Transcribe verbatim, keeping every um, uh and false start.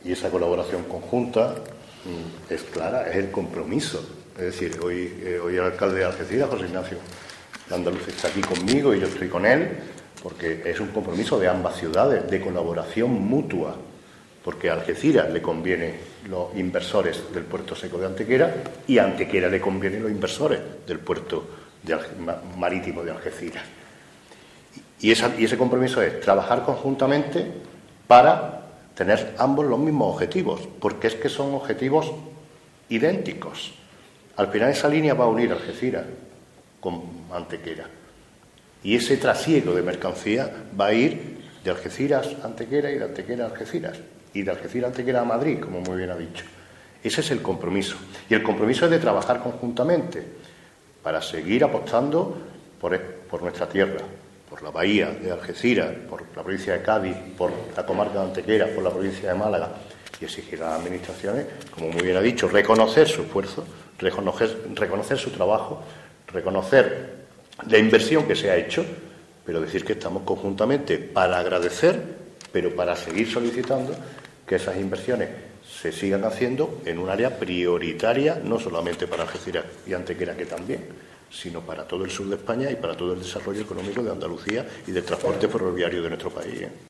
y esa colaboración conjunta es clara, es el compromiso. Es decir, hoy, eh, hoy el alcalde de Algeciras, José Ignacio Andaluz, está aquí conmigo y yo estoy con él, porque es un compromiso de ambas ciudades, de colaboración mutua, porque a Algeciras le conviene los inversores del puerto seco de Antequera y a Antequera le convienen los inversores del puerto de Alge- marítimo de Algeciras. Y, esa, y ese compromiso es trabajar conjuntamente para tener ambos los mismos objetivos, porque es que son objetivos idénticos. Al final esa línea va a unir Algeciras con Antequera. Y ese trasiego de mercancía va a ir de Algeciras a Antequera y de Antequera a Algeciras. Y de Algeciras a Antequera a Madrid, como muy bien ha dicho. Ese es el compromiso. Y el compromiso es de trabajar conjuntamente para seguir apostando por, por nuestra tierra, por la bahía de Algeciras, por la provincia de Cádiz, por la comarca de Antequera, por la provincia de Málaga, y exigir a las administraciones, como muy bien ha dicho, reconocer su esfuerzo, reconocer, reconocer su trabajo, reconocer la inversión que se ha hecho, pero decir que estamos conjuntamente para agradecer, pero para seguir solicitando que esas inversiones se sigan haciendo en un área prioritaria, no solamente para Algeciras y Antequera, que también, sino para todo el sur de España y para todo el desarrollo económico de Andalucía y del transporte ferroviario de nuestro país, ¿eh?